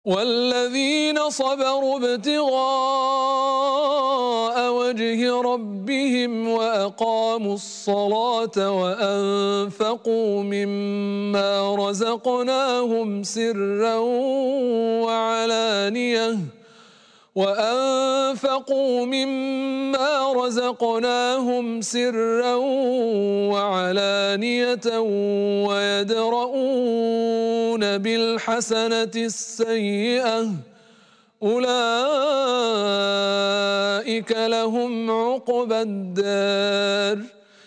والذين صبروا ابتغاء وجه ربهم وأقاموا الصلاة وأنفقوا مما رزقناهم سرا وعلانية ويدرؤون بالحسنة السيئة أولئك لهم عقبى الدار